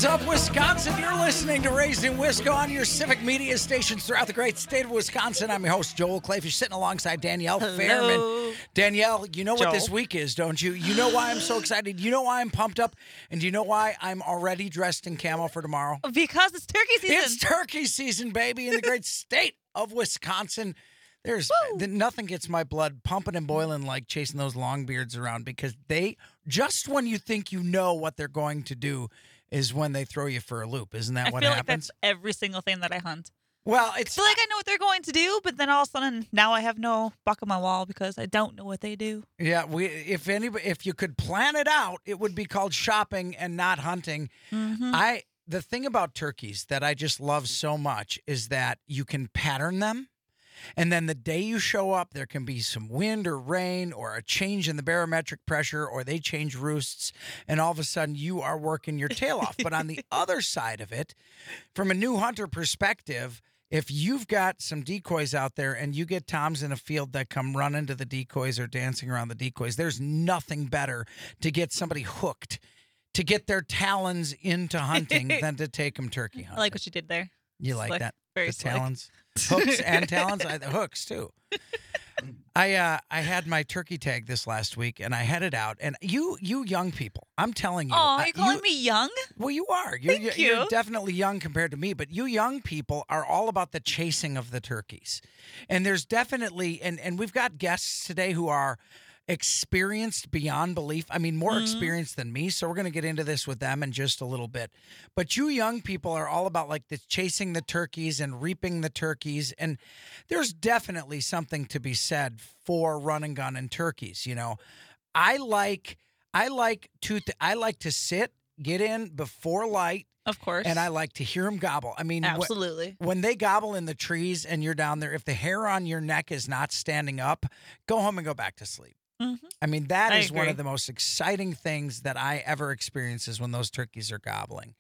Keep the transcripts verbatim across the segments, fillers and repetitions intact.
What's up, Wisconsin? You're listening to Raised in Wisco on your civic media stations throughout the great state of Wisconsin. I'm your host, Joel Clayfish, sitting alongside Danielle Hello. Fairman. Danielle, you know what Joel. this week is, don't you? You know why I'm so excited. You know why I'm pumped up. And do you know why I'm already dressed in camo for tomorrow? Because it's turkey season. It's turkey season, baby, in the great state of Wisconsin. There's th- nothing gets my blood pumping and boiling like chasing those long beards around, because they, just when you think you know what they're going to do, is when they throw you for a loop. Isn't that I what feel happens? like that's every single thing that I hunt. Well, I it's feel like I know what they're going to do, but then all of a sudden now I have no buck on my wall because I don't know what they do. yeah. We if anybody if you could plan it out, it would be called shopping and not hunting. Mm-hmm. I the thing about turkeys that I just love so much is that you can pattern them. And then the day you show up, there can be some wind or rain or a change in the barometric pressure, or they change roosts, and all of a sudden you are working your tail off. But on the other side of it, from a new hunter perspective, if you've got some decoys out there and you get toms in a field that come running to the decoys or dancing around the decoys, there's nothing better to get somebody hooked, to get their talons into hunting than to take them turkey hunting. I like what you did there. You like Slick. that? Very the slick. talons, hooks and talons. I, the hooks too. I uh, I had my turkey tag this last week, and I headed out. And you you young people, I'm telling you, Oh, uh, you're calling you- me young? Well, you are. You're, Thank you're, you're you. definitely young compared to me, but you young people are all about the chasing of the turkeys. And there's definitely, and, and we've got guests today who are experienced beyond belief. I mean, more Mhm. experienced than me. So we're going to get into this with them in just a little bit. But you young people are all about like the chasing the turkeys and reaping the turkeys. And there's definitely something to be said for run and gun and turkeys. You know, I like, I like to, th- I like to sit, get in before light, Of course. and I like to hear them gobble. I mean, wh- Absolutely. when they gobble in the trees and you're down there, if the hair on your neck is not standing up, go home and go back to sleep. Mm-hmm. I mean, that I is one agree. of the most exciting things that I ever experience is when those turkeys are gobbling.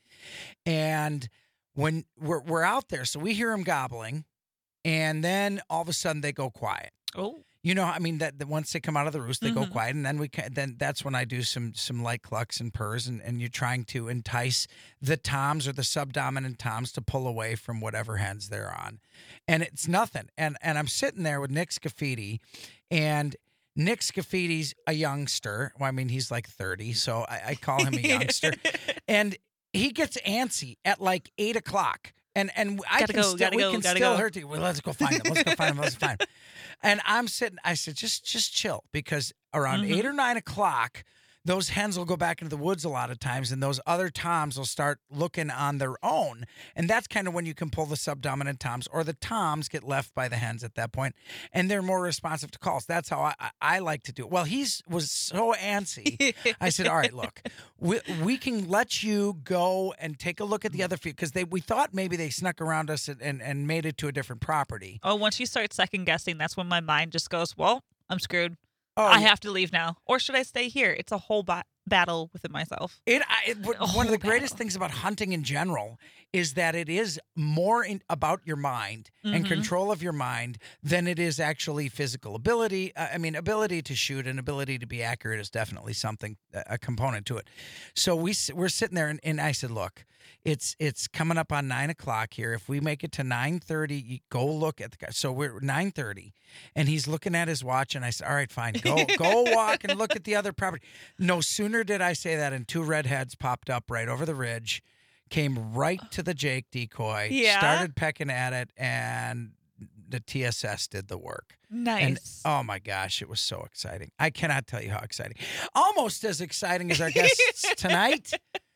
And when we're, we're out there, so we hear them gobbling, and then all of a sudden they go quiet. Oh. You know, I mean that, that once they come out of the roost, they go Mhm. quiet, and then we ca- then that's when I do some some light clucks and purrs, and, and you're trying to entice the toms or the subdominant toms to pull away from whatever hens they're on, and it's nothing. And and I'm sitting there with Nick Scafidi, and Nick Scaffidi's a youngster. Well, I mean he's like thirty, so I, I call him a youngster, and he gets antsy at like eight o'clock. And and I Gotta can go, still gotta we go, can gotta still go. hurt you. Well, let's go find him. Let's go find him. Let's find him. And I'm sitting. I said, just just chill, because around Mhm. eight or nine o'clock, those hens will go back into the woods a lot of times, and those other toms will start looking on their own. And that's kind of when you can pull the subdominant toms, or the toms get left by the hens at that point, and they're more responsive to calls. That's how I I, I like to do it. Well, he's was so antsy. I said, all right, look, we, we can let you go and take a look at the other field, because they we thought maybe they snuck around us and, and, and made it to a different property. Oh, once you start second guessing, that's when my mind just goes, well, I'm screwed. Oh, I have to leave now. Or should I stay here? It's a whole ba- battle within myself. It, I, it w- A one of the whole greatest battle. things about hunting in general is that it is more in, about your mind and Mhm. control of your mind than it is actually physical ability. Uh, I mean, ability to shoot and ability to be accurate is definitely something, a a component to it. So we s- we're sitting there, and, and I said, look, it's it's coming up on nine o'clock here. If we make it to nine thirty, you go look at the guy. So we're nine thirty, and he's looking at his watch, and I said, all right, fine, go go walk and look at the other property. No sooner did I say that, and two redheads popped up right over the ridge, came right to the Jake decoy, Yeah? started pecking at it, and the T S S did the work. Nice. And oh my gosh, it was so exciting. I cannot tell you how exciting. Almost as exciting as our guests tonight.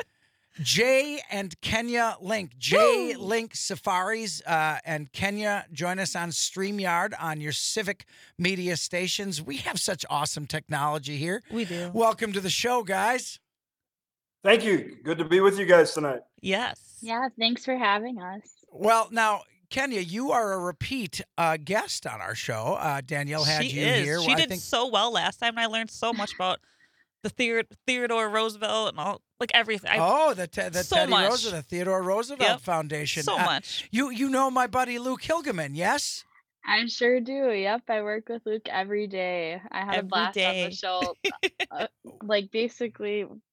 Jay and Kenya Link. Jay Woo! Link Safaris uh, and Kenya join us on StreamYard on your civic media stations. We have such awesome technology here. we do. Welcome to the show, guys. Thank you. Good to be with you guys tonight. Yes. Yeah, thanks for having us. Well, now, Kenya, you are a repeat uh, guest on our show. Uh, Danielle had she you is. here. She Well, I did think so well last time. And I learned so much about the Theod- Theodore Roosevelt and all, like everything. I, oh, the te- the so Teddy much. Roosevelt, the Theodore Roosevelt Yep. Foundation. so Uh, much. You you know my buddy Luke Hilgeman, yes? I sure do. Yep, I work with Luke every day. I had Every a blast on day. the show. uh, like basically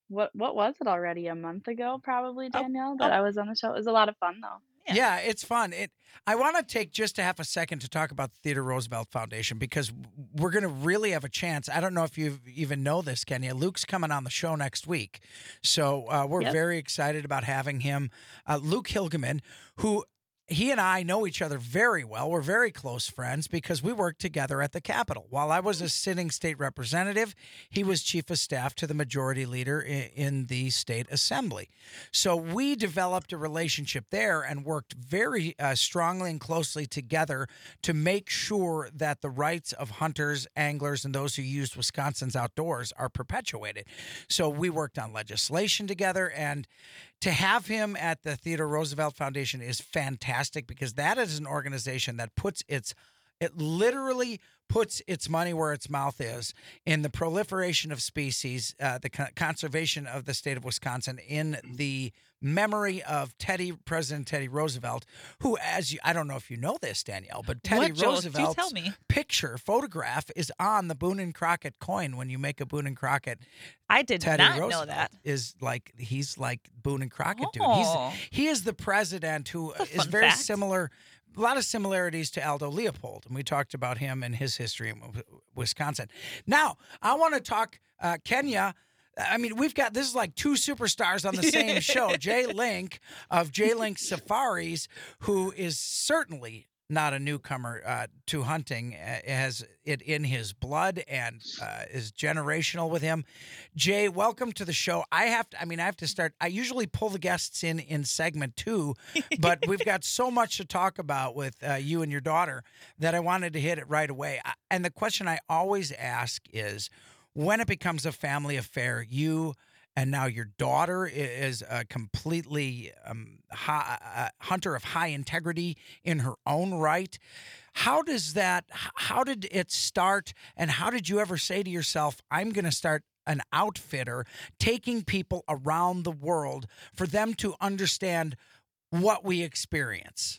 what what was it already? A month ago, probably, Oh, Danielle, that oh, I was on the show. It was a lot of fun though. yeah. Yeah, it's fun. It. I want to take just a half a second to talk about the Theodore Roosevelt Foundation because we're going to really have a chance. I don't know if you even know this, Kenya. Luke's coming on the show next week, so uh, we're Yep. very excited about having him. Uh, Luke Hilgeman, who. He and I know each other very well. We're very close friends because we worked together at the Capitol. While I was a sitting state representative, he was chief of staff to the majority leader in, in the state assembly. So we developed a relationship there and worked very uh, strongly and closely together to make sure that the rights of hunters, anglers, and those who use Wisconsin's outdoors are perpetuated. So we worked on legislation together, and to have him at the Theodore Roosevelt Foundation is fantastic because that is an organization that puts its it literally puts its money where its mouth is in the proliferation of species, uh, the con- conservation of the state of Wisconsin, in the memory of Teddy, President Teddy Roosevelt, who, as you, I don't know if you know this, Danielle, but Teddy What, Joel? Do Roosevelt's tell me. picture, photograph is on the Boone and Crockett coin when you make a Boone and Crockett. I did Teddy not Roosevelt know that. is like he's like Boone and Crockett dude. Oh. He's he is the president who That's a is fun very fact. similar, a lot of similarities to Aldo Leopold, and we talked about him and his history in W- Wisconsin. Now I want to talk uh, Kenya. I mean, we've got this is like two superstars on the same show. Jay Link of Jay Link Safaris, who is certainly not a newcomer uh, to hunting, uh, has it in his blood and uh, is generational with him. Jay, welcome to the show. I have to, I mean, I have to start. I usually pull the guests in in segment two, but we've got so much to talk about with uh, you and your daughter that I wanted to hit it right away. I- And the question I always ask is, when it becomes a family affair, you and now your daughter i- is a completely um, hi, uh, hunter of high integrity in her own right. How does that, h- how did it start? And how did you ever say to yourself, I'm going to start an outfitter taking people around the world for them to understand what we experience?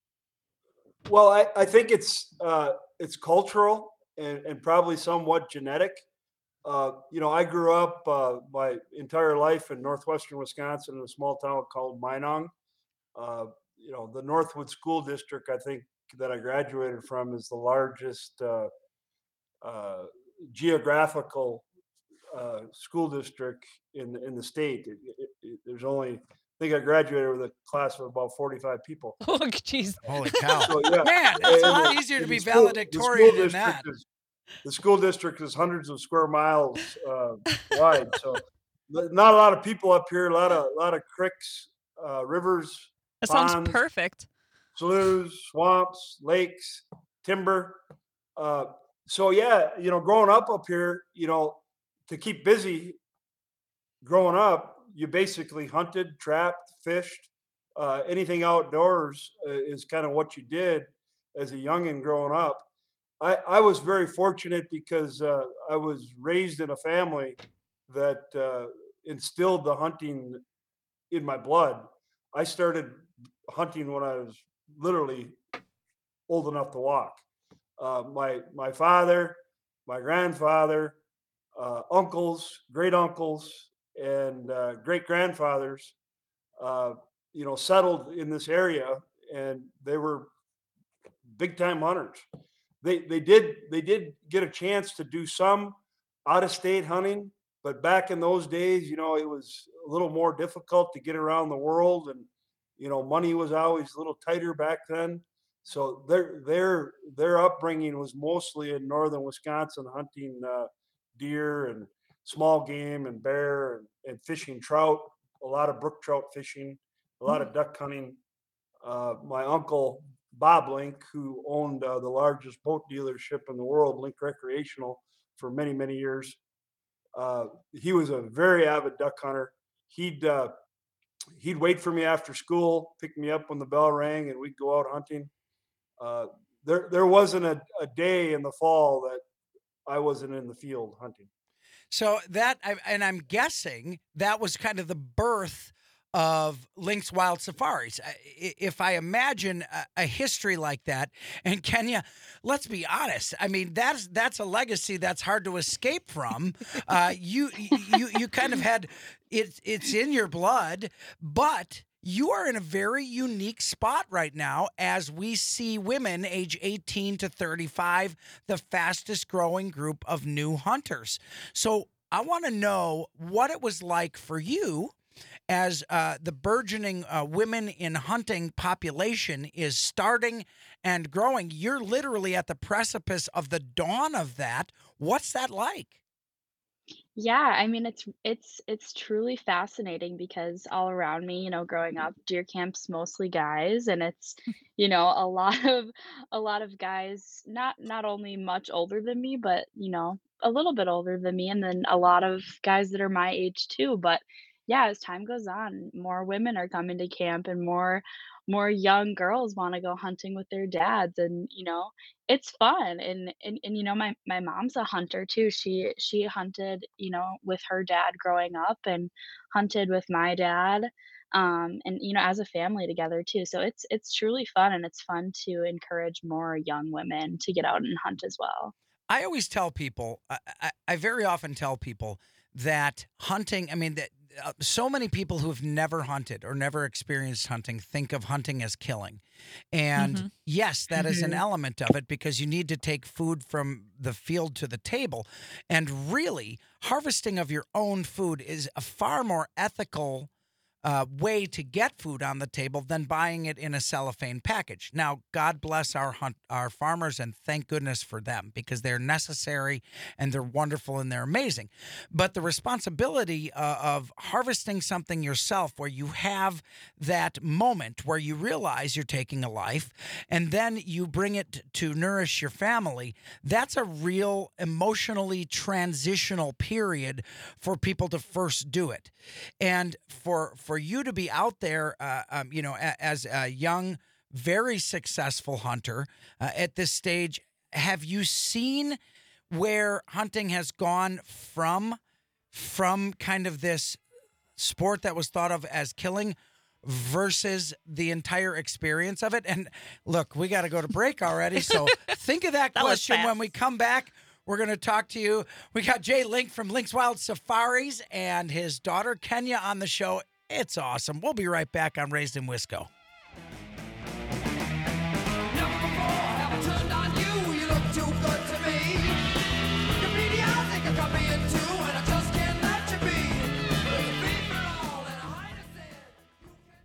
Well, I, I think it's uh, it's cultural and, and probably somewhat genetic. Uh, you know, I grew up uh, my entire life in northwestern Wisconsin in a small town called Minong. Uh, you know, the Northwood School District, I think, that I graduated from is the largest uh, uh, geographical uh, school district in in the state. It, it, it, there's only, I think I graduated with a class of about forty-five people. Oh, jeez. Holy cow. So yeah, Man, it's a and lot the- easier to and be the school- the valedictorian school than district that. is- The school district is hundreds of square miles uh, wide, so n- not a lot of people up here. A lot of a lot of creeks, uh, rivers, That sounds ponds, perfect. sloughs, swamps, lakes, timber. Uh, so yeah, you know, growing up up here, you know, to keep busy, growing up, you basically hunted, trapped, fished, uh, anything outdoors uh, is kind of what you did as a youngin' growing up. I, I was very fortunate because uh, I was raised in a family that uh, instilled the hunting in my blood. I started hunting when I was literally old enough to walk. Uh, my my father, my grandfather, uh, uncles, great uncles, and uh, great grandfathers, uh, you know, settled in this area, and they were big time hunters. They they did they did get a chance to do some out of state hunting, but back in those days, you know, it was a little more difficult to get around the world, and you know, money was always a little tighter back then. So their their their upbringing was mostly in northern Wisconsin, hunting uh, deer and small game and bear and, and fishing trout. A lot of brook trout fishing, a lot of duck hunting. Uh, my uncle Bob Link, who owned uh, the largest boat dealership in the world, Link Recreational, for many many years. Uh, he was a very avid duck hunter. He'd uh, he'd wait for me after school, pick me up when the bell rang, and we'd go out hunting. Uh, there there wasn't a, a day in the fall that I wasn't in the field hunting. So that, I- and I'm guessing that was kind of the birth of Lynx Wild Safaris. I- i- If I imagine a, a history like that, and Kenya, let's be honest. I mean, that's that's a legacy that's hard to escape from. Uh, you you you kind of had it. It's in your blood, but you are in a very unique spot right now as we see women age eighteen to thirty-five, the fastest growing group of new hunters. So I want to know what it was like for you as uh, the burgeoning uh, women in hunting population is starting and growing. You're literally at the precipice of the dawn of that. What's that like? Yeah, I mean, it's it's it's truly fascinating because all around me, you know, growing up, deer camp's mostly guys, and it's, you know, a lot of a lot of guys, not not only much older than me, but you know, a little bit older than me, and then a lot of guys that are my age too. But yeah, as time goes on, more women are coming to camp, and more more young girls want to go hunting with their dads, and you know, it's fun. And and and you know, my my mom's a hunter too. She she hunted, you know, with her dad growing up, and hunted with my dad, um and you know, as a family together too. So it's it's truly fun, and it's fun to encourage more young women to get out and hunt as well. I always tell people, I, I, I very often tell people that hunting, I mean, that uh, so many people who have never hunted or never experienced hunting think of hunting as killing. And Mhm. yes, that is an Mhm. element of it because you need to take food from the field to the table. And really, harvesting of your own food is a far more ethical uh, way to get food on the table than buying it in a cellophane package. Now, God bless our hunt, our farmers, and thank goodness for them because they're necessary and they're wonderful and they're amazing. But the responsibility uh, of harvesting something yourself, where you have that moment where you realize you're taking a life, and then you bring it to nourish your family, that's a real emotionally transitional period for people to first do it. And for for you to be out there, uh, um, you know, a, as a young, very successful hunter uh, at this stage, have you seen where hunting has gone from from kind of this sport that was thought of as killing versus the entire experience of it? And look, we got to go to break already, so think of that That was question when fast. we come back. We're going to talk to you. We got Jay Link from Lynx Wild Safaris and his daughter Kenya on the show. It's awesome. We'll be right back on Raised in Wisco. Never before have I turned on you. You look too good to me. Your beady eyes think I got me in two, and I just can't let you be. There's a beef and all, and a highness in. You can bet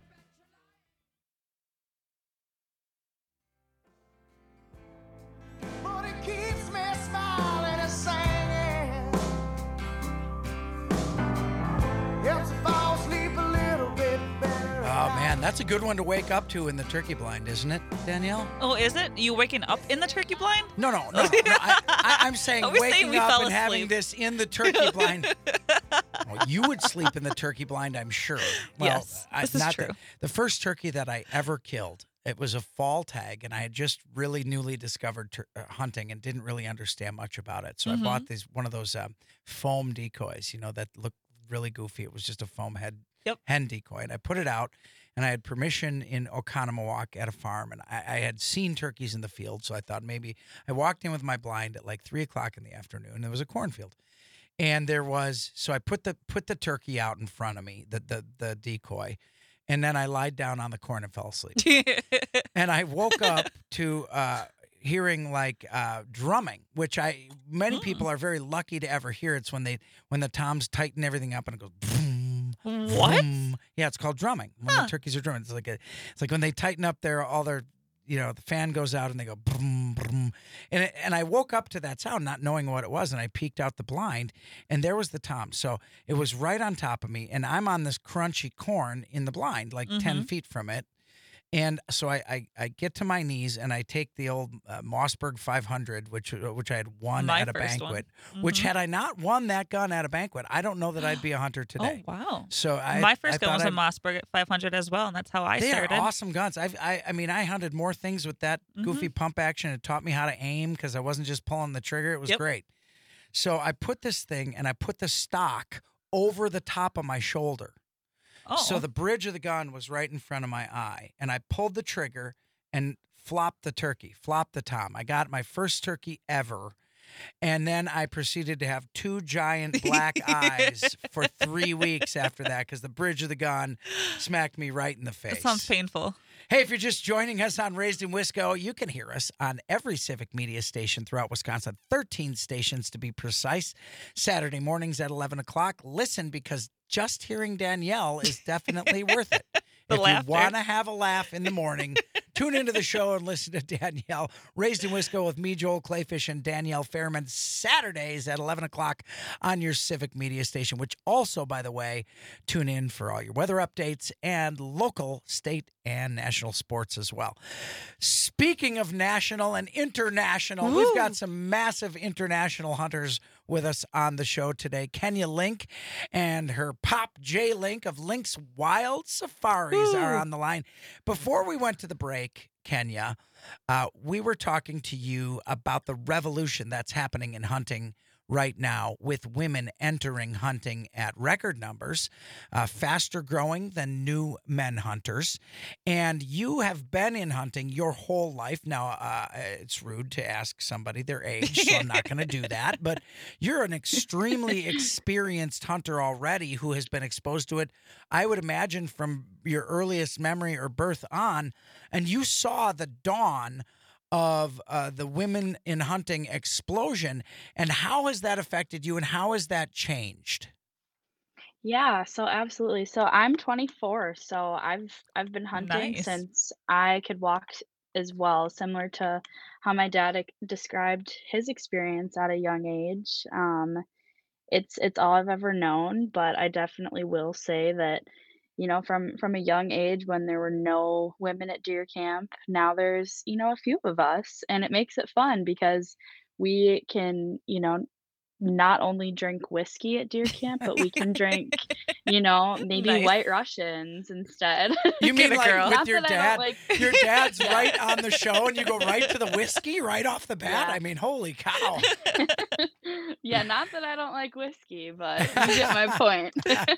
your life. But it keeps me smiling and singing. Helps if I fall asleep a little bit better. Oh, man, that's a good one to wake up to in the turkey blind, isn't it, Danielle? Oh, is it? You waking up in the turkey blind? No, no, no. no. I, I, I'm saying Are we saying waking we up fell and having asleep? this in the turkey blind. Well, you would sleep in the turkey blind, I'm sure. Well, Yes, I- this is not true. The, the first turkey that I ever killed, it was a fall tag, and I had just really newly discovered tur- uh, hunting and didn't really understand much about it. So Mhm. I bought these one of those um, foam decoys, you know, that looked really goofy. It was just a foam head Yep. hen decoy, and I put it out. And I had permission in Oconomowoc at a farm, and I, I had seen turkeys in the field, so I thought maybe I walked in with my blind at like three o'clock in the afternoon. There was a cornfield, and there was so I put the put the turkey out in front of me, the the the decoy, and then I lied down on the corn and fell asleep. And I woke up to uh, hearing like uh, drumming, which I many Mm. people are very lucky to ever hear. It's when they when the toms tighten everything up and it goes. Boom, What? boom. Yeah, it's called drumming. When Huh. the turkeys are drumming, it's like a, it's like when they tighten up their all their, you know, the fan goes out and they go boom, boom, and it, and I woke up to that sound, not knowing what it was, and I peeked out the blind, and there was the tom. So it was right on top of me, and I'm on this crunchy corn in the blind, like ten Mhm. feet from it. And so I, I, I get to my knees and I take the old uh, Mossberg five hundred, which uh, which I had won My at a first one. banquet. Which Mhm. had I not won that gun at a banquet, I don't know that I'd be a hunter today. Oh, wow. So I My I first gun thought was a I'd- Mossberg at five hundred as well, and that's how I They started. are awesome guns. I've, I I mean, I hunted more things with that goofy pump action. It taught me how to aim because I wasn't just pulling the trigger. It was Yep. great. So I put this thing and I put the stock over the top of my shoulder. Oh. So the bridge of the gun was right in front of my eye, and I pulled the trigger and flopped the turkey, flopped the tom. I got my first turkey ever. And then I proceeded to have two giant black eyes for three weeks after that because the bridge of the gun smacked me right in the face. That sounds painful. Hey, if you're just joining us on Raised in Wisco, you can hear us on every Civic Media station throughout Wisconsin, thirteen stations to be precise, Saturday mornings at eleven o'clock. Listen, because just hearing Danielle is definitely worth it. The if laughter. you want to have a laugh in the morning, tune into the show and listen to Danielle. Raised in Wisco with me, Joel Clayfish, and Danielle Fairman, Saturdays at eleven o'clock on your Civic Media station, which also, by the way, tune in for all your weather updates and local, state, and national sports as well. Speaking of national and international, we've got some massive international hunters with us on the show today. Kenya Link and her pop J Link of Link's Wild Safaris are on the line. Before we went to the break, Kenya, uh, we were talking to you about the revolution that's happening in hunting right now with women entering hunting at record numbers, uh, faster growing than new men hunters. And you have been in hunting your whole life. Now, uh, it's rude to ask somebody their age, so I'm not going to do that. But you're an extremely experienced hunter already who has been exposed to it, I would imagine, from your earliest memory or birth on. And you saw the dawn of uh, the women in hunting explosion, and how has that affected you and how has that changed? Yeah, so absolutely. So I'm twenty-four, so I've I've been hunting Nice. since I could walk as well, similar to how my dad ex- described his experience at a young age. Um, it's it's all I've ever known, but I definitely will say that, you know, from from a young age when there were no women at deer camp, now there's, you know, a few of us, and it makes it fun because we can, you know, not only drink whiskey at deer camp, but we can drink, you know, maybe Nice. White Russians instead. You mean Get it, like girl. with Not your that I don't dad? like- Your dad's Yeah. right on the show and you go right to the whiskey right off the bat? Yeah. I mean, holy cow. Yeah, not that I don't like whiskey, but you get my point.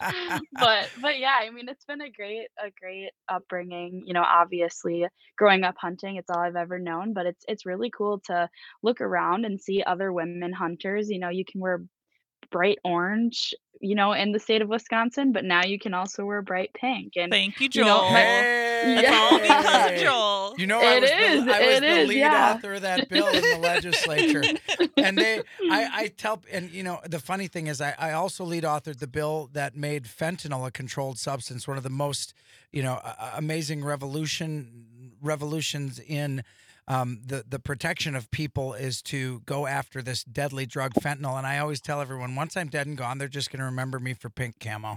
but but yeah, I mean it's been a great a great upbringing. You know, obviously growing up hunting, it's all I've ever known, but it's it's really cool to look around and see other women hunters. You know, you can wear bright orange, you know, in the state of Wisconsin, but now you can also wear bright pink. And Thank you, You know, Joel. my- Hey. That's all because of Hey. Joel. You know, I It was, is, the, I was it the is, lead yeah. author of that bill in the legislature. And they, I, I tell, and you know, the funny thing is, I, I also lead authored the bill that made fentanyl a controlled substance, one of the most, you know, uh, amazing revolution revolutions in um, the the protection of people is to go after this deadly drug, fentanyl. And I always tell everyone, once I'm dead and gone, they're just going to remember me for pink camo.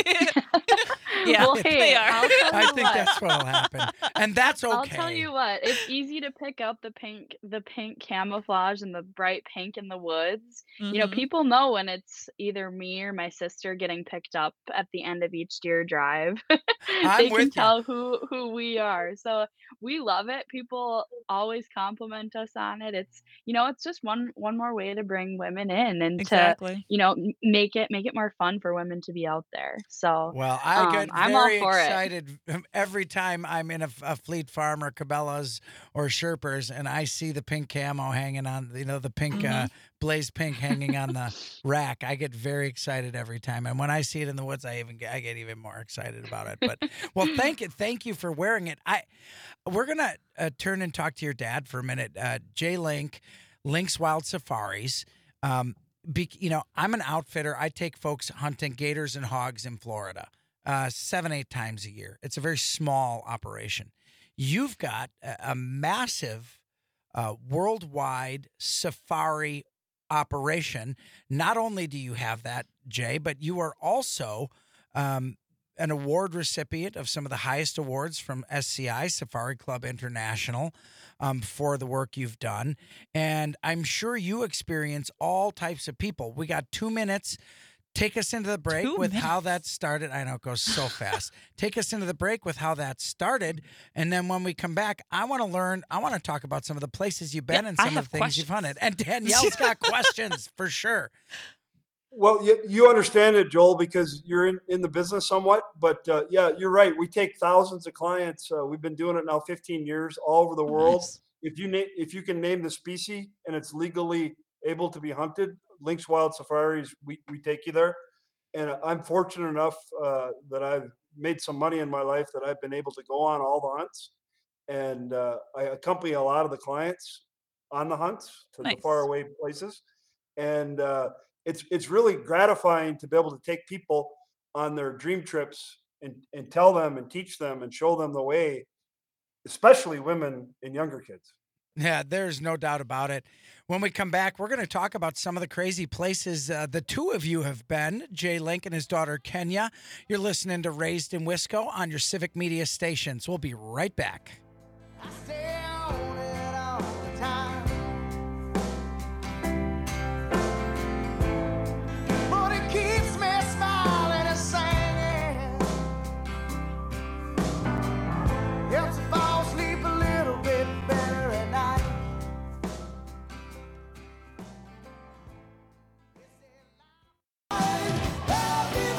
Yeah, well, they hey, are. I'll tell I you think what. that's what'll happen, and that's okay. I'll tell you what, it's easy to pick up the pink the pink camouflage and the bright pink in the woods. You know, Mhm. people know when it's either me or my sister getting picked up at the end of each deer drive. I'm They with can ya. tell who who we are. So we love it. People always compliment us on it. It's, you know, it's just one one more way to bring women in and to, Exactly. you know, m- make it make it more fun for women to be out there. So Well, I um, get I'm all very for it. excited every time I'm in a, a Fleet Farm or Cabela's or Sherpers and I see the pink camo hanging on, you know, the pink, uh, blaze pink hanging on the rack. I get very excited every time. And when I see it in the woods, I even get, I get even more excited about it. But well, thank you. Thank you for wearing it. I, we're going to uh, turn and talk to your dad for a minute. Uh, Jay Link, Link's Wild Safaris. Um, be, you know, I'm an outfitter. I take folks hunting gators and hogs in Florida uh, seven, eight times a year. It's a very small operation. You've got a, a massive uh, worldwide safari operation. Not only do you have that, Jay, but you are also um, an award recipient of some of the highest awards from S C I, Safari Club International, um, for the work you've done. And I'm sure you experience all types of people. We got two minutes. Take us into the break Two with how minutes. that started. I know it goes so fast. Take us into the break with how that started. And then when we come back, I want to learn, I want to talk about some of the places you've been Yeah, and I some of have the things you've questions. hunted. And Danielle's got questions for sure. Well, you, you understand it, Joel, because you're in, in the business somewhat. But uh, yeah, you're right. We take thousands of clients. Uh, we've been doing it now fifteen years all over the world. Nice. If you name, if you can name the species and it's legally able to be hunted, Lynx Wild Safaris, we, we take you there. And I'm fortunate enough uh, that I've made some money in my life that I've been able to go on all the hunts. And uh, I accompany a lot of the clients on the hunts to Nice. the faraway places. And uh, it's it's really gratifying to be able to take people on their dream trips and, and tell them and teach them and show them the way, especially women and younger kids. Yeah, there's no doubt about it. When we come back, we're going to talk about some of the crazy places uh, the two of you have been, Jay Link and his daughter Kenya. You're listening to Raised in Wisco on your Civic Media stations. We'll be right back. I stay on it all the time. But it keeps me smiling and singing. Helps me fall asleep a little bit better at night. Happy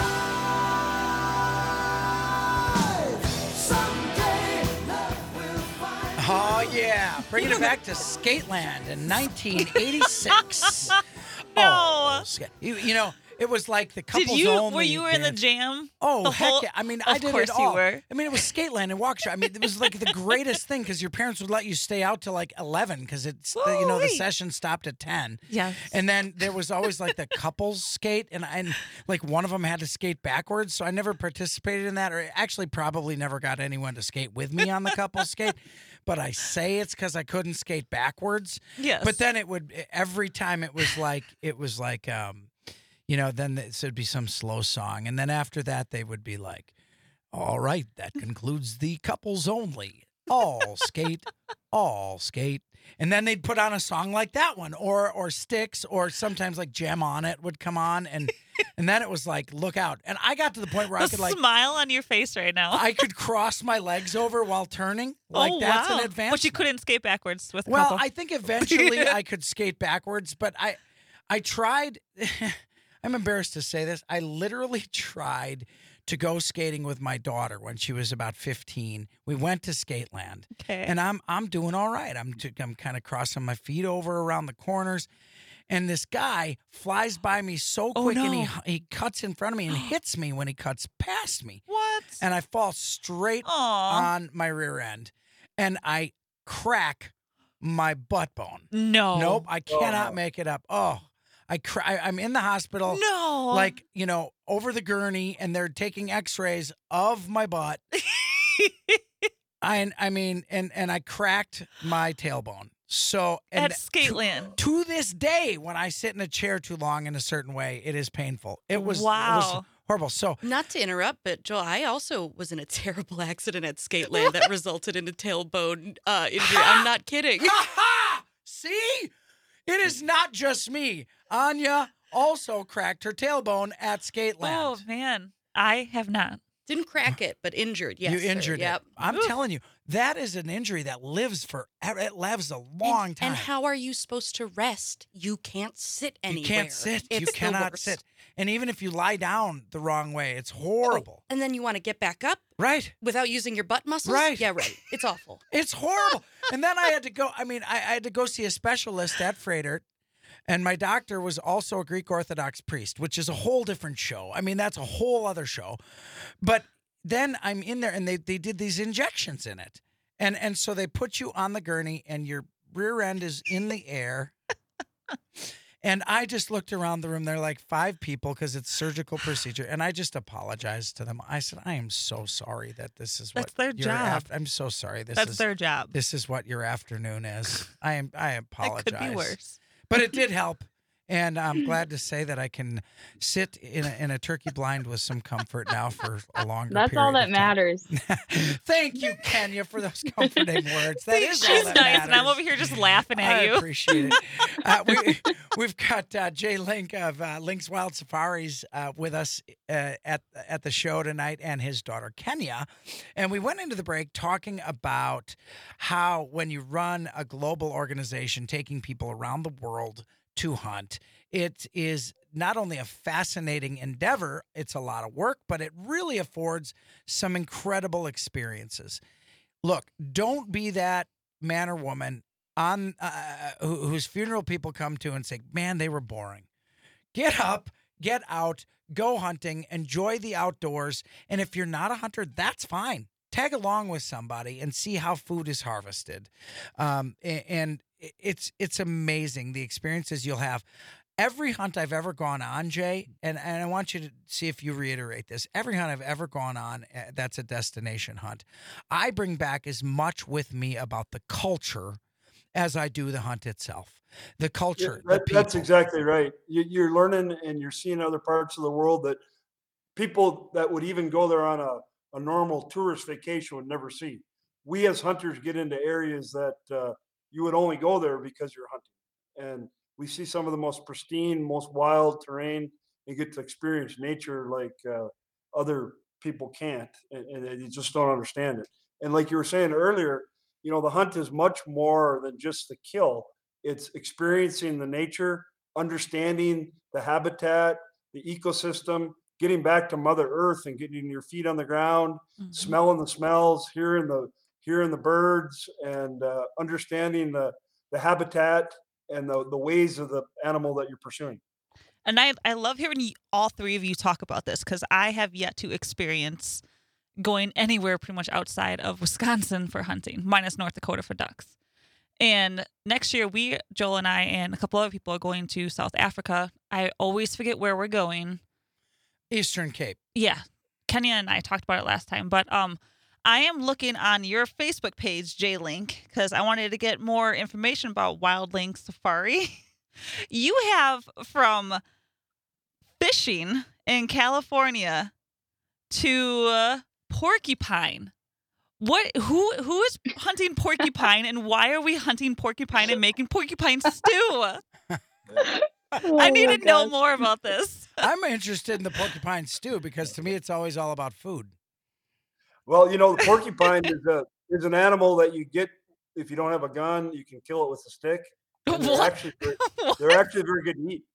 life. Someday love will find. Oh, yeah. Bringing it back to Skateland in nineteen eighty-six. No. Oh, ska- you, you know, it was like the couples Did you? only. Were you were in the dance. jam? Oh, the heck whole- yeah. I mean, I of did course it you all. were. I mean, it was Skateland and Waukesha. I mean, it was like the greatest thing because your parents would let you stay out till like eleven because it's, the, you know, the Woo-wee. session stopped at ten. Yes. And then there was always like the couples skate, and and like one of them had to skate backwards, so I never participated in that, or actually probably never got anyone to skate with me on the couples skate. But I say it's because I couldn't skate backwards. Yes. But then it would every time it was like it was like um, you know, then it would be some slow song, and then after that they would be like, "All right, that concludes the couples only. All skate, all skate." And then they'd put on a song like that one, or or Styx, or sometimes like Jam On It would come on, and and then it was like, look out. And I got to the point where I the could like smile on your face right now. I could cross my legs over while turning. Like oh, that's wow. an advance. But you couldn't skate backwards with a Well, couple. I think eventually I could skate backwards, but I I tried I'm embarrassed to say this. I literally tried to go skating with my daughter when she was about fifteen. We went to Skateland. Okay. And I'm I'm doing all right. I'm t- I'm kind of crossing my feet over around the corners. And this guy flies by me so Oh, quick and he no. he cuts in front of me and hits me when he cuts past me. What? And I fall straight Aw. on my rear end, and I crack my butt bone. No. Nope, I cannot Oh. make it up. Oh, I cry. I, I'm in the hospital, No. like you know, over the gurney, and they're taking X-rays of my butt. I, I mean, and and I cracked my tailbone. So and at Skateland. to this day, when I sit in a chair too long in a certain way, it is painful. It was, it was Wow. horrible. So Not to interrupt, but Joel, I also was in a terrible accident at Skateland that resulted in a tailbone uh, injury. I'm not kidding. Ha ha! See? It is not just me. Anya also cracked her tailbone at Skateland. Oh man, I have not. Didn't crack it, but injured. Yes, you sir. injured Yep. it. I'm Oof. telling you, that is an injury that lives for it lives a long and, time. And how are you supposed to rest? You can't sit anywhere. you can't sit. It's you the cannot worst. sit. And even if you lie down the wrong way, it's horrible. And then you want to get back up Right? without using your butt muscles? Right. Yeah, right. It's awful. It's horrible. And then I had to go. I mean, I, I had to go see a specialist at Freighter. And my doctor was also a Greek Orthodox priest, which is a whole different show. I mean, that's a whole other show. But then I'm in there, and they, they did these injections in it. And and so they put you on the gurney, and your rear end is in the air. And I just looked around the room. There are like five people because it's surgical procedure. And I just apologized to them. I said, I am so sorry that this is what That's their your job. af- I'm so sorry. This That's is their job. this is what your afternoon is. I am I apologize. It could be worse. But it did help. And I'm glad to say that I can sit in a, in a turkey blind with some comfort now for a longer That's all period that of time. matters. Thank you, Kenya, for those comforting words. That See, is all she's that nice, and I'm matters. over here just laughing at I you. appreciate it. Uh, we, we've got uh, Jay Link of uh, Lynx Wild Safaris uh, with us uh, at at the show tonight, and his daughter Kenya. And we went into the break talking about how when you run a global organization taking people around the world to hunt, it is not only a fascinating endeavor, it's a lot of work, but it really affords some incredible experiences. Look, don't be that man or woman on uh, who, whose funeral people come to and say, man, they were boring. Get up, get out, go hunting, enjoy the outdoors. And if you're not a hunter, that's fine. Tag along with somebody and see how food is harvested. Um, a- and it's it's amazing the experiences you'll have. Every hunt I've ever gone on, Jay, and, and I want you to see if you reiterate this. Every hunt I've ever gone on uh, that's a destination hunt, I bring back as much with me about the culture as I do the hunt itself. The Yeah, culture, the that, that's people. exactly right. You, you're learning and you're seeing other parts of the world that people that would even go there on a, a normal tourist vacation would never see. We as hunters get into areas that uh, you would only go there because you're hunting. And we see some of the most pristine, most wild terrain. You get to experience nature like uh, other people can't, and, and you just don't understand it. And like you were saying earlier, you know, the hunt is much more than just the kill. It's experiencing the nature, understanding the habitat, the ecosystem, getting back to Mother Earth and getting your feet on the ground, Mhm. smelling the smells, hearing the hearing the birds, and uh, understanding the the habitat and the the ways of the animal that you're pursuing. And I I love hearing y- all three of you talk about this because I have yet to experience going anywhere pretty much outside of Wisconsin for hunting, minus North Dakota for ducks. And next year, we, Joel and I, and a couple other people are going to South Africa. I always forget where we're going. Eastern Cape. Yeah, Kenya and I talked about it last time, but um, I am looking on your Facebook page, J-Link, because I wanted to get more information about Wildling Safari. You have from fishing in California to uh, porcupine. What? Who? Who is hunting porcupine, and why are we hunting porcupine and making porcupine stew? Oh I need my to know gosh. more about this. I'm interested in the porcupine stew because to me it's always all about food. Well, you know, the porcupine is a is an animal that you get if you don't have a gun, you can kill it with a stick. And they're What? actually very, they're actually very good to eat.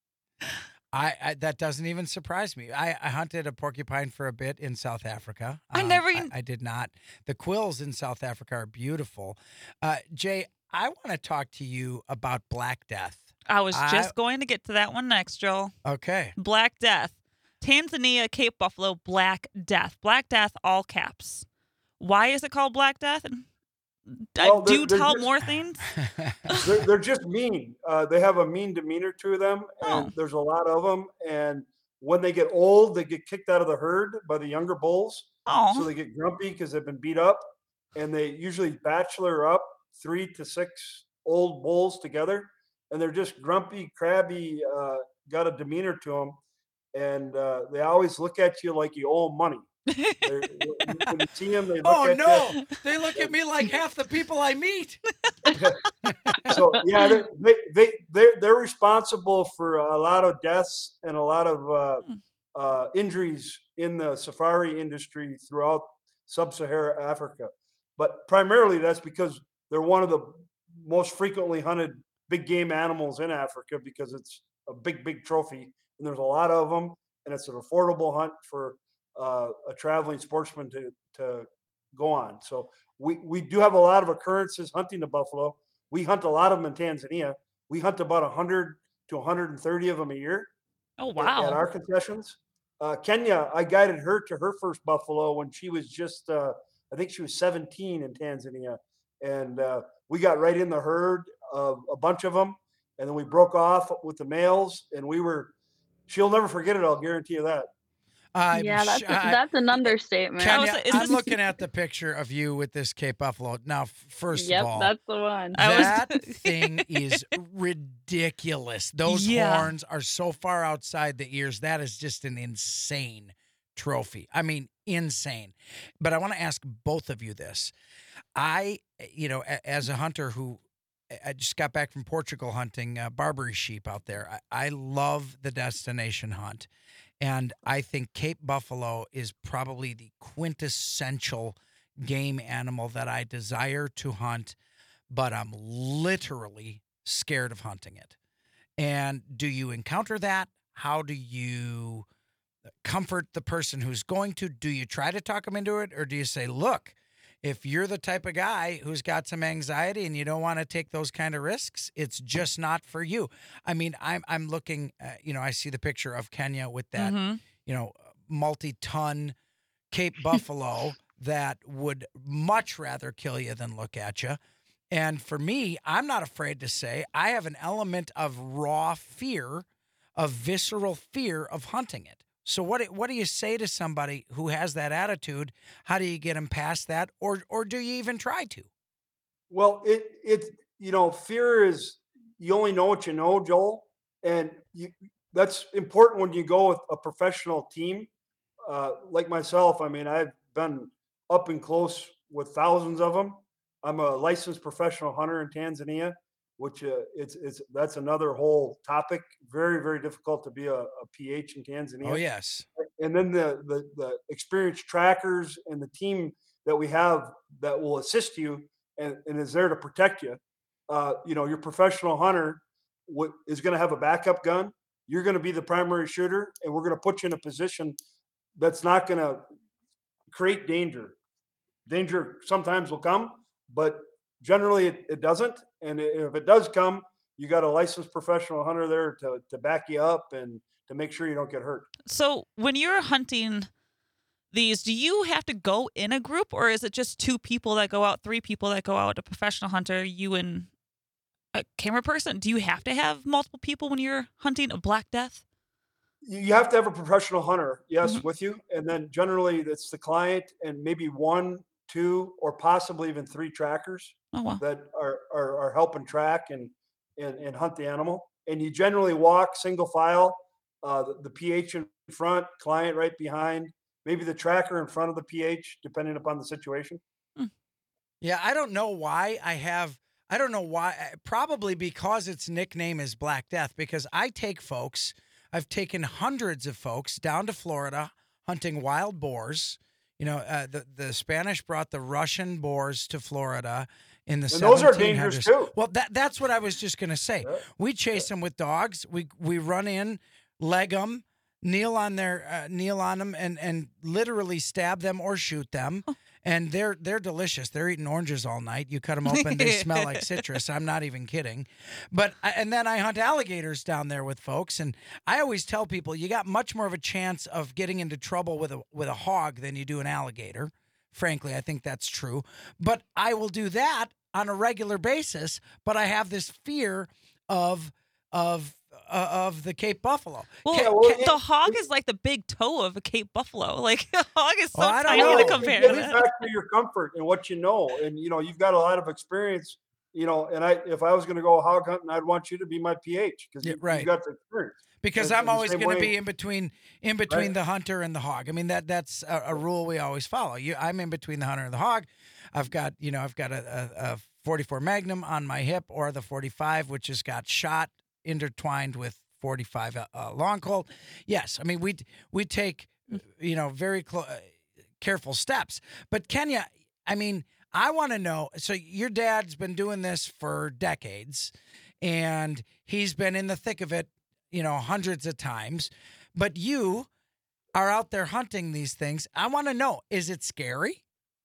I, I that doesn't even surprise me. I, I hunted a porcupine for a bit in South Africa. I Um, never I, even- I did not. The quills in South Africa are beautiful. Uh, Jay, I want to talk to you about Black Death. I was I- just going to get to that one next, Joel. Okay. Black Death. Tanzania, Cape Buffalo, Black Death. Black Death, all caps. Why is it called Black Death? And I Well, they're- do they're tell just- more things. They're, they're just mean. Uh, they have a mean demeanor to them, and Oh. there's a lot of them. And when they get old, they get kicked out of the herd by the younger bulls. So Oh, they get grumpy because they've been beat up, and they usually bachelor up three to six old bulls together, and they're just grumpy, crabby, uh, got a demeanor to them, and uh, they always look at you like you owe 'em money. They're- when you see them, they look Oh at no! They look at me like half the people I meet. you. So yeah, they they they they're, they're responsible for a lot of deaths and a lot of uh, Hmm. uh, injuries in the safari industry throughout sub-Saharan Africa. But primarily that's because they're one of the most frequently hunted big game animals in Africa because it's a big, big trophy and there's a lot of them and it's an affordable hunt for uh, a traveling sportsman to, to go on. So we, we do have a lot of occurrences hunting the buffalo. We hunt a lot of them in Tanzania. We hunt about one hundred to one hundred thirty of them a year oh at- wow. at our concessions. Uh, Kenya, I guided her to her first buffalo when she was just, uh, I think she was seventeen in Tanzania. And uh, we got right in the herd of a bunch of them. And then we broke off with the males. And we were, she'll never forget it. I'll guarantee you that. I'm Yeah, that's sh- a- I- that's an understatement. I was Kenya, like, is I'm this- looking at the picture of you with this Cape Buffalo. Now, f- first Yep, of all, that's the one. I was- that thing is ridiculous. Those Yeah. horns are so far outside the ears. That is just an insane trophy. I mean, insane. But I want to ask both of you this. I, you know, a- as a hunter who I just got back from Portugal hunting uh, Barbary sheep out there, I, I love the destination hunt. And I think Cape Buffalo is probably the quintessential game animal that I desire to hunt, but I'm literally scared of hunting it. And do you encounter that? how do you comfort the person who's going to? Do you try to talk them into it, or do you say, look, if you're the type of guy who's got some anxiety and you don't want to take those kind of risks, it's just not for you? I mean, I'm I'm looking, uh, you know, I see the picture of Kenya with that, Mm-hmm. you know, multi-ton Cape buffalo that would much rather kill you than look at you. And for me, I'm not afraid to say I have an element of raw fear, of visceral fear of hunting it. So what do- what do you say to somebody who has that attitude? How do you get them past that, or or do you even try to? Well, it it you know, fear is, you only know what you know, Joel, and you that's important when you go with a professional team. Uh, like myself, I mean, I've been up and close with thousands of them. I'm a licensed professional hunter in Tanzania, which uh, it's it's that's another whole topic. Very very difficult to be a, a P H in Oh Tanzania. yes, And then the, the the experienced trackers and the team that we have that will assist you and, and is there to protect you. Uh, you know, your professional hunter what is going to have a backup gun. You're going to be the primary shooter, and we're going to put you in a position that's not going to create danger. Danger sometimes will come, but generally it, it doesn't. And if it does come, you got a licensed professional hunter there to, to back you up and to make sure you don't get hurt. So when you're hunting these, do you have to go in a group, or is it just two people that go out, three people that go out, a professional hunter, you and a camera person? Do you have to have multiple people when you're hunting a black death? You have to have a professional hunter, yes, Mhm. with you. And then generally it's the client and maybe one, two, or possibly even three trackers Oh wow. that are, are, are helping track and, and, and hunt the animal. And you generally walk single file, uh, the, the P H in front, client right behind, maybe the tracker in front of the P H, depending upon the situation. yeah. I don't know why I have. I don't know why. uh, Probably because its nickname is Black Death. Because I take folks. I've taken hundreds of folks down to Florida hunting wild boars. You know, uh, the the Spanish brought the Russian boars to Florida in the And those are dangerous seventeen hundreds. too. Well, that that's what I was just going to say. Yeah. We chase them with dogs. We we run in, leg them, kneel on their uh, kneel on them, and and literally stab them or shoot them. And they're they're delicious. They're eating oranges all night. You cut them open, they smell like citrus. I'm not even kidding. But I- and then I hunt alligators down there with folks, and I always tell people you got much more of a chance of getting into trouble with a with a hog than you do an alligator. Frankly, I think that's true. But I will do that on a regular basis. But I have this fear of of uh, of the Cape buffalo. Well, Ca- Yeah, well, ca- it- the hog is like the big toe of a Cape buffalo. Like a hog is so Oh, I don't tiny know. to It- compare it to gets that. back to your comfort and what you know, and you know you've got a lot of experience. You know, and I, if I was going to go hog hunting, I'd want you to be my P H because Yeah, you, right. you've got the experience. because And- I'm and the always same going to way- be in between in between Right. the hunter and the hog. I mean that that's a, a rule we always follow. You, I'm in between the hunter and the hog. I've got you know I've got a, a, a forty-four Magnum on my hip or the forty-five, which has got shot intertwined with forty-five uh, uh, long Colt. Yes, I mean we we take you know very clo- uh, careful steps. But Kenya, I mean I want to know. So your dad's been doing this for decades, and he's been in the thick of it, you know, hundreds of times. But you are out there hunting these things. I want to know: is it scary?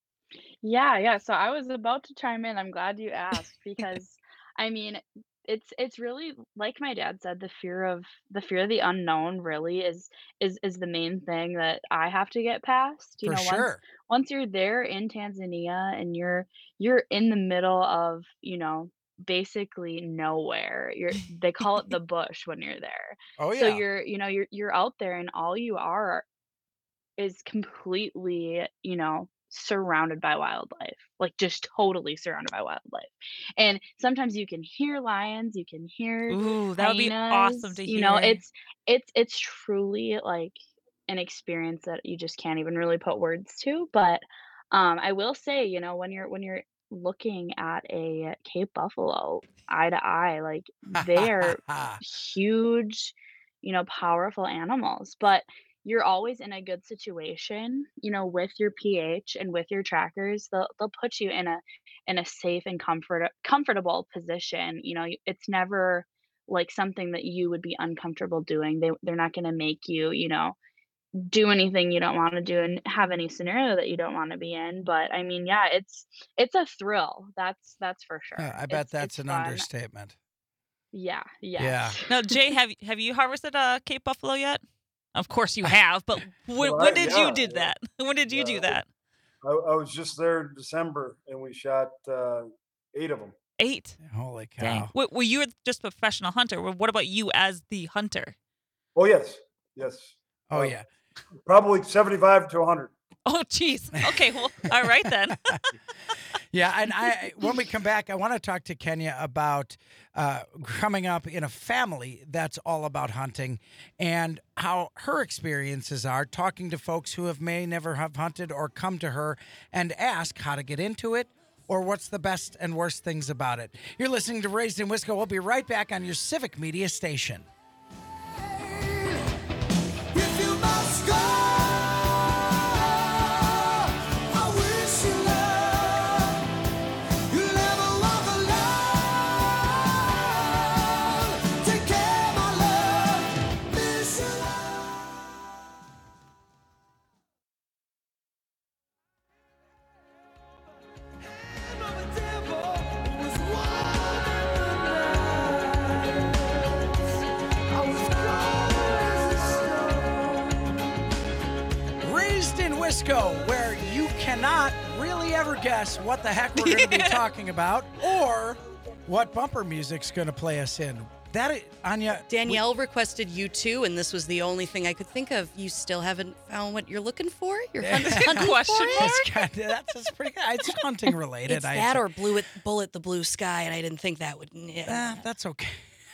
Yeah, yeah. So I was about to chime in. I'm glad you asked because I mean, it's it's really like my dad said, the fear of the fear of the unknown really is is is the main thing that I have to get past. You For know, once sure. once you're there in Tanzania and you're you're in the middle of, you know, basically nowhere. You're they call it the bush when you're there. Oh So yeah. you're, you know, you're you're out there and all you are is completely, you know, surrounded by wildlife, like just totally surrounded by wildlife. And sometimes you can hear lions, you can hear Ooh, that would be awesome hyenas, to you know, hear. it's it's it's truly like an experience that you just can't even really put words to. But um I will say, you know, when you're when you're looking at a Cape buffalo eye to eye, like they are huge, you know, powerful animals. But you're always in a good situation, you know, with your P H and with your trackers. They'll they'll put you in a in a safe and comfort comfortable position. You know, it's never like something that you would be uncomfortable doing. They they're not going to make you, you know, do anything you don't want to do and have any scenario that you don't want to be in. But I mean, yeah, it's it's a thrill. That's that's for Uh, sure. I bet It's that's it's an fun. understatement. Yeah, Yeah. yes. Now, Jay, have have you harvested a Cape Buffalo yet? Of course you have, but when, Well, when I- did you yeah, did yeah. that? When did you Yeah, do I- that? I, I was just there in December and we shot uh, eight of them. Eight. Holy cow. Dang. Wait, well, you were just a professional hunter. Well, what about you as the hunter? Oh yes, yes. Oh, Uh, yeah. Probably seventy-five to one hundred. Oh, geez. Okay, well, all right then. Yeah, and I when we come back, I want to talk to Kenya about uh, coming up in a family that's all about hunting and how her experiences are talking to folks who have may never have hunted or come to her and ask how to get into it or what's the best and worst things about it. You're listening to Raised in Wisco. We'll be right back on your Civic Media station. If you must go, I wish you love. You'll never walk alone. Take care, my love. Miss you love. Hand of a devil was wild in the night. I was cold as a stone. Raised in Wisco, where you cannot really ever guess what the heck we're going to be talking about or what bumper music's going to play us in. That is, Anya. Danielle requested you too, and this was the only thing I could think of. You still haven't found what you're looking for? You're hunt- hunting Question for mark? it? That's, kind of, that's, that's pretty good. It's hunting related. It's I that or blue it, bullet the blue sky, and I didn't think that would. Ah, that's okay.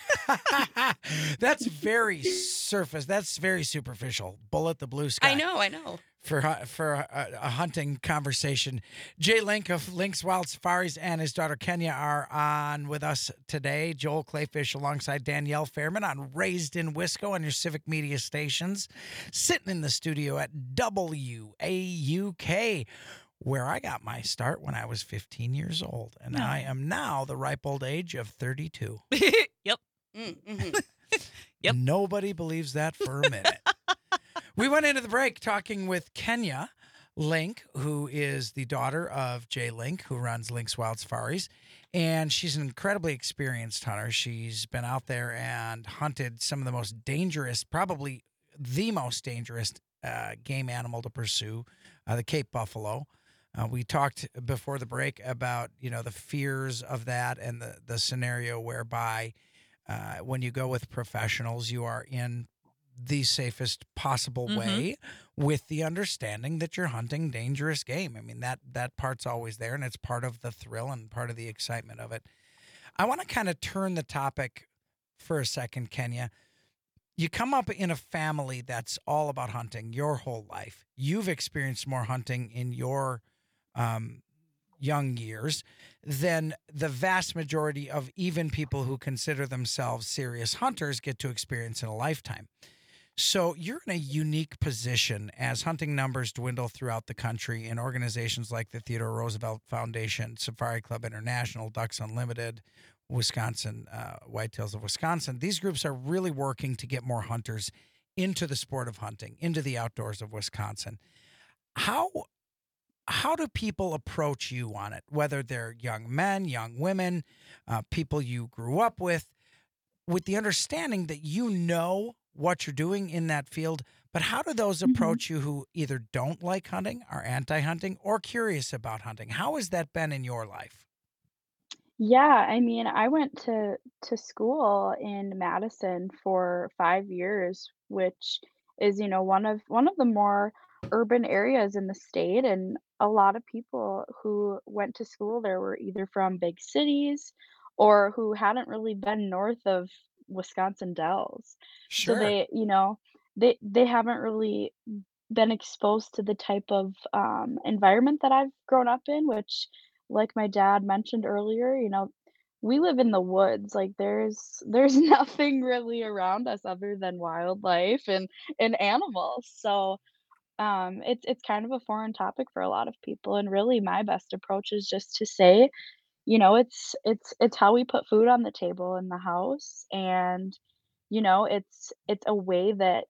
That's very surface. That's very superficial. Bullet the blue sky. I know, I know. For hu- for a, a hunting conversation, Jay Link of Link's Wild Safaris and his daughter Kenya are on with us today. Joel Clayfish alongside Danielle Fairman on Raised in Wisco on your Civic Media stations, sitting in the studio at W A U K, where I got my start when I was fifteen years old, and Oh. I am now the ripe old age of thirty-two. Yep. Mm, mhm. Yep. Nobody believes that for a minute. We went into the break talking with Kenya Link, who is the daughter of Jay Link, who runs Link's Wild Safaris. And she's an incredibly experienced hunter. She's been out there and hunted some of the most dangerous, probably the most dangerous uh, game animal to pursue, uh, the Cape buffalo. Uh, we talked before the break about, you know, the fears of that and the, the scenario whereby uh, when you go with professionals, you are in the safest possible Mhm. way with the understanding that you're hunting dangerous game. I mean, that that part's always there, and it's part of the thrill and part of the excitement of it. I want to kind of turn the topic for a second, Kenya. You come up in a family that's all about hunting your whole life. You've experienced more hunting in your um, young years than the vast majority of even people who consider themselves serious hunters get to experience in a lifetime. So you're in a unique position as hunting numbers dwindle throughout the country in organizations like the Theodore Roosevelt Foundation, Safari Club International, Ducks Unlimited, Wisconsin, uh, Whitetails of Wisconsin. These groups are really working to get more hunters into the sport of hunting, into the outdoors of Wisconsin. How how do people approach you on it, whether they're young men, young women, uh, people you grew up with, with the understanding that you know what you're doing in that field, but how do those Mhm. approach you who either don't like hunting, are anti-hunting, or curious about hunting? How has that been in your life? Yeah, I mean, I went to to school in Madison for five years, which is, you know, one of one of the more urban areas in the state, and a lot of people who went to school there were either from big cities or who hadn't really been north of Wisconsin Dells. So Sure. they, you know, they they haven't really been exposed to the type of um, environment that I've grown up in, which, like my dad mentioned earlier, you know, we live in the woods. Like there's there's nothing really around us other than wildlife and and animals. So um, it's it's kind of a foreign topic for a lot of people. And really, my best approach is just to say, you know, it's it's it's how we put food on the table in the house, and, you know, it's it's a way that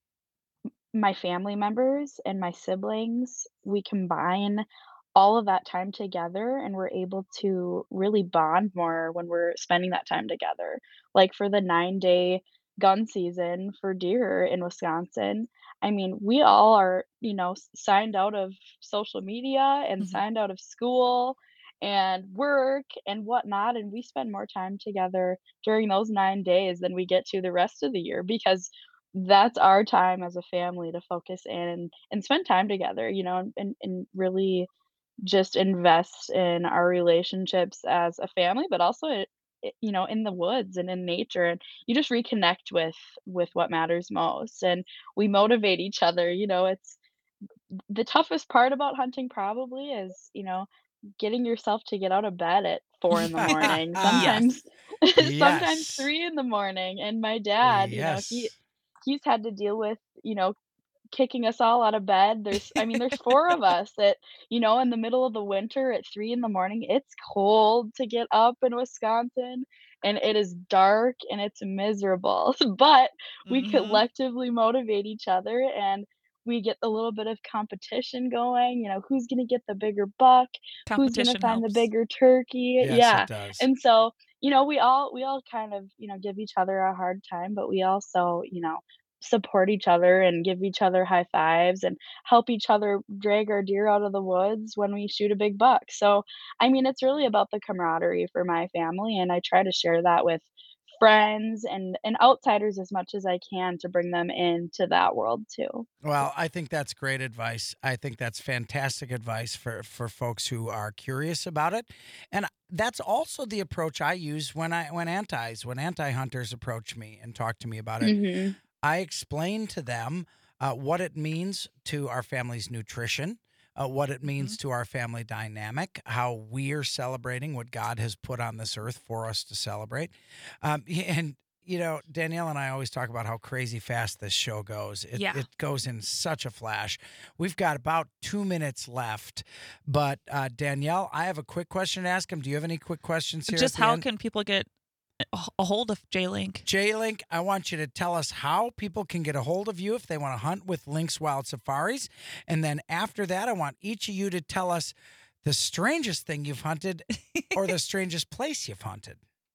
my family members and my siblings, we combine all of that time together, and we're able to really bond more when we're spending that time together. Like for the nine-day gun season for deer in Wisconsin, I mean, we all are, you know, s- signed out of social media and Mhm. signed out of school and work and whatnot, and we spend more time together during those nine days than we get to the rest of the year because that's our time as a family to focus in and and spend time together, you know, and and really just invest in our relationships as a family, but also it, it, you know, in the woods and in nature, and you just reconnect with with what matters most, and we motivate each other. You know, it's the toughest part about hunting probably is, you know, getting yourself to get out of bed at four in the morning. Yes. Sometimes sometimes Yes. three in the morning, and my dad, you know, he Yes. he's had to deal with, you know, kicking us all out of bed. There's I mean, there's four of us that, you know, in the middle of the winter at three in the morning, it's cold to get up in Wisconsin, and it is dark, and it's miserable, but we Mhm. collectively motivate each other, and we get a little bit of competition going, you know, who's gonna get the bigger buck, who's gonna Competition find the helps. bigger turkey, Yes, it yeah, does. and so, you know, we all we all kind of, you know, give each other a hard time, but we also, you know, support each other and give each other high fives and help each other drag our deer out of the woods when we shoot a big buck. So, I mean, it's really about the camaraderie for my family, and I try to share that with friends and and outsiders as much as I can to bring them into that world too. Well, I think that's great advice. I think that's fantastic advice for for folks who are curious about it. And that's also the approach I use when I when antis, when anti-hunters approach me and talk to me about it. Mhm. I explain to them uh, what it means to our family's nutrition, uh, what it means Mhm. to our family dynamic, how we're celebrating what God has put on this earth for us to celebrate. Um, and, you know, Danielle and I always talk about how crazy fast this show goes. It, Yeah. it goes in such a flash. We've got about two minutes left. But, uh, Danielle, I have a quick question to ask him. Do you have any quick questions here Just at the how end? can people get a a hold of J-Link? J-Link, I want you to tell us how people can get a hold of you if they want to hunt with Lynx Wild Safaris. And then after that, I want each of you to tell us the strangest thing you've hunted or the strangest place you've hunted.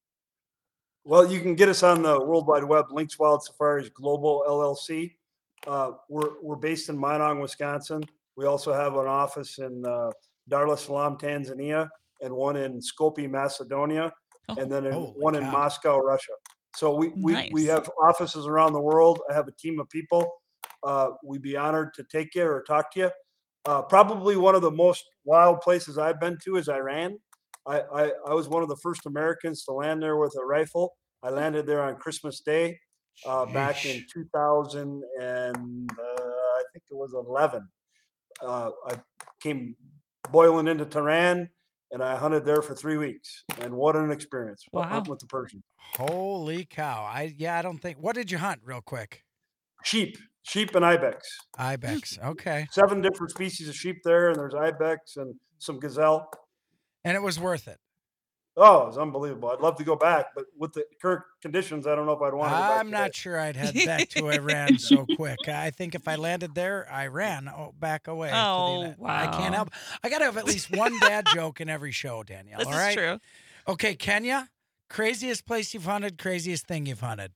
Well, you can get us on the World Wide Web, Lynx Wild Safaris Global L L C. Uh, we're, we're based in Minong, Wisconsin. We also have an office in uh, Dar es Salaam, Tanzania, and one in Skopje, Macedonia, Oh, and then in, Holy one in cow. Moscow, Russia. So we, we, we nice. have offices around the world. I have a team of people. Uh, we'd be honored to take you or talk to you. Uh, probably one of the most wild places I've been to is Iran. I, I, I was one of the first Americans to land there with a rifle. I landed there on Christmas Day uh, back in Sheesh. two thousand and uh, I think it was eleven. Uh, I came boiling into Tehran and I hunted there for three weeks. And what an experience Wow. hunting with the Persian. Holy cow. I yeah, I don't think what did you hunt real quick? Sheep, sheep and ibex. Ibex. Okay. Seven different species of sheep there, and there's ibex and some gazelle. And it was worth it. Oh, it was unbelievable. I'd love to go back, but with the current conditions, I don't know if I'd want to go back I'm today. not sure I'd head back to Iran so quick. I think if I landed there, I ran oh, back away. to the Oh, Uni- I can't wow. help. I got to have at least one dad joke in every show, Danielle. This all is right. true. Okay, Kenya, craziest place you've hunted, craziest thing you've hunted.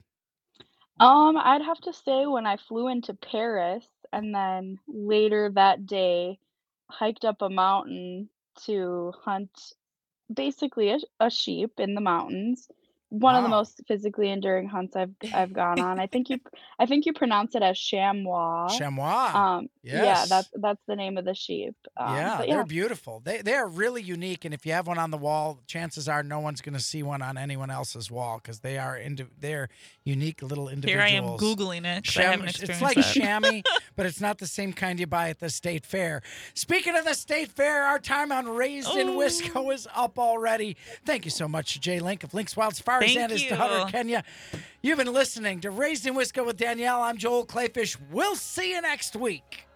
Um, I'd have to say when I flew into Paris and then later that day hiked up a mountain to hunt basically a, a sheep in the mountains. One of the Wow. most physically enduring hunts I've I've gone on. I think you I think you pronounce it as chamois. Chamois. Um, yeah, that's Yes. that's the name of the sheep. Um, Yeah, but they're yeah, beautiful. They they are really unique, and if you have one on the wall, chances are no one's going to see one on anyone else's wall because they are indi- they're unique little Here individuals. I am Googling it 'cause I Sham- haven't it's experienced like that. chamois, but it's not the same kind you buy at the state fair. Speaking of the state fair, our time on Raised in Wisco Oh. is up already. Thank you so much, Jay Link of Lynx Wild Safaris Thank and his you. daughter Kenya. You've been listening to Raised in Wisco with Danielle. I'm Joel Clayfish. We'll see you next week.